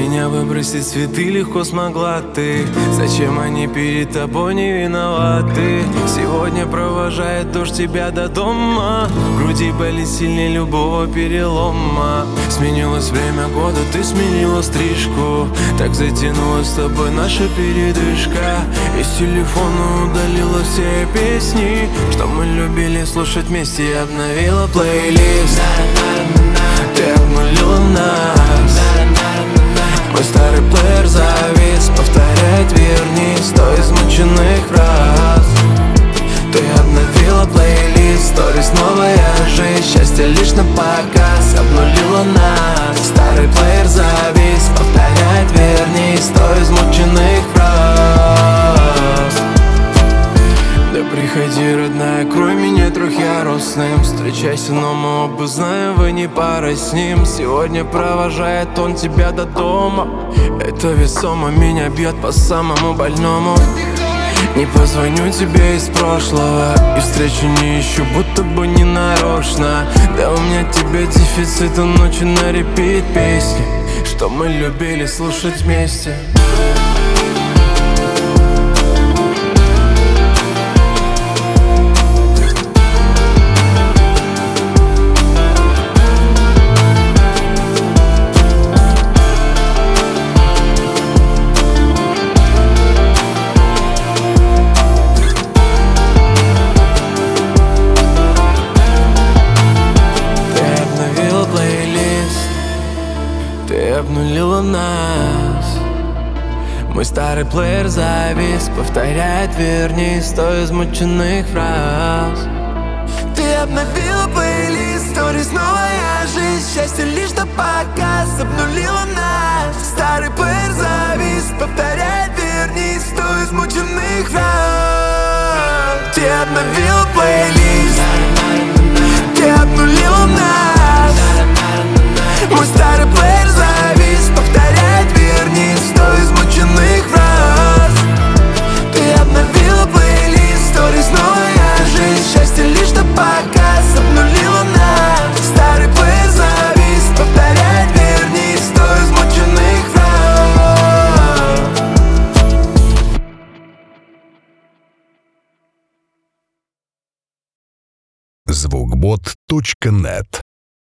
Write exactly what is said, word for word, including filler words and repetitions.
меня выбросить цветы легко смогла ты. Зачем они перед тобой не виноваты? Сегодня провожает дождь тебя до дома. В груди болит сильнее любого перелома. Сменилось время года, ты сменила стрижку. Так затянулась с тобой наша передышка. Из телефона удалила все песни, что мы любили слушать вместе. И обновила плейлист. Ты обнулила нас. Мой старый плеер завис, повторяет верни сто измученных фраз. Ты обновила плейлист, сторис, новая жизнь. Счастье лишь на показ, обнулила нас. Старый плеер завис, повторяет верни сто измученных фраз. Да приходи, родная, крой меня трехъярусным. Встречайся, но мы оба знаем, вы не пара с ним. Сегодня провожает он тебя до дома. Это весомо меня бьет по самому больному. Не позвоню тебе из прошлого и встречу не ищу, будто бы не нарочно. Да у меня тебе дефицит, он ночью на репит песни, что мы любили слушать вместе. Ты обнулила нас. Мой старый плеер завис, повторяет верни сто измученных фраз. Ты обновила плейлист, сторис, новая жизнь. Счастье лишь на показ, обнулила нас. Старый плеер завис, повторяет верни сто измученных фраз. Ты обновила плейлист. Ты обнулила нас. Мой старый плеер завис, повторяет верни сто измученных фраз. Ты обновила плейлист, сторис, новая жизнь. Счастье лишь на показ, обнулила нас. Старый плеер завис, повторяет верни сто измученных фраз. звукбот точка нет